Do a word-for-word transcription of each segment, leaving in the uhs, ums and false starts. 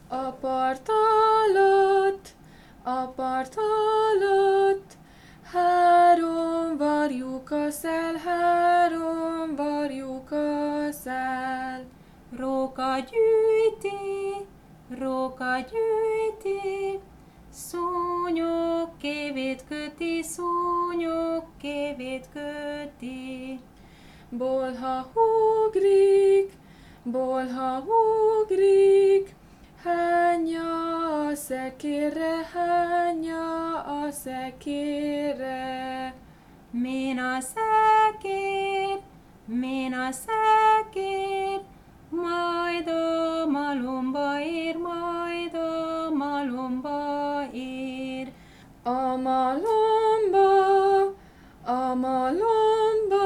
A part alatt, a part alatt, három varjuk a szel, három varjuk a szel. Róka gyűjti, róka gyűjti, szúnyog kévét köti, szúnyog kévét köti. Bolha ugrik, bolha ugrik, hányja a szekérre, hányja a szekérre. Min a szekér, min a szekér, majd a malomba ér, majd a malomba ér. A malomba, a malomba,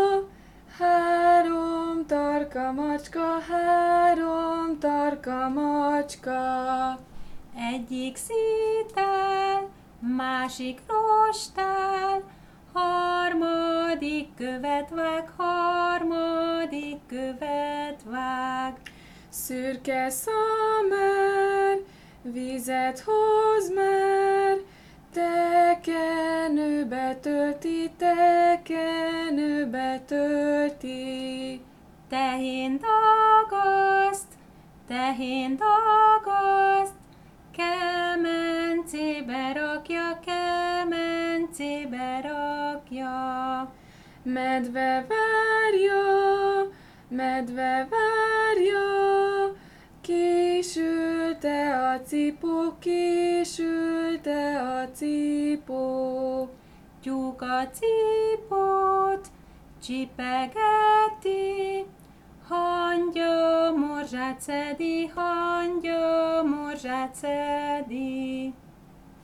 három tarka macska, három tarka macska. Egyik szítál, másik rostál, harmadik követ vág, harmadik követ vág. Szürke szamár, vizet hoz már, tekenőbe tölti, tekenőbe tölti. Tehén dagaszt, tehén dagaszt, kemencébe rakja, kemencébe rakja. Medve várja, medve várja, kisülte a cipó, kisülte a cipó. Tyúk a cipót csipegeti, hangya morzsát szedi, hangya morzsát szedi.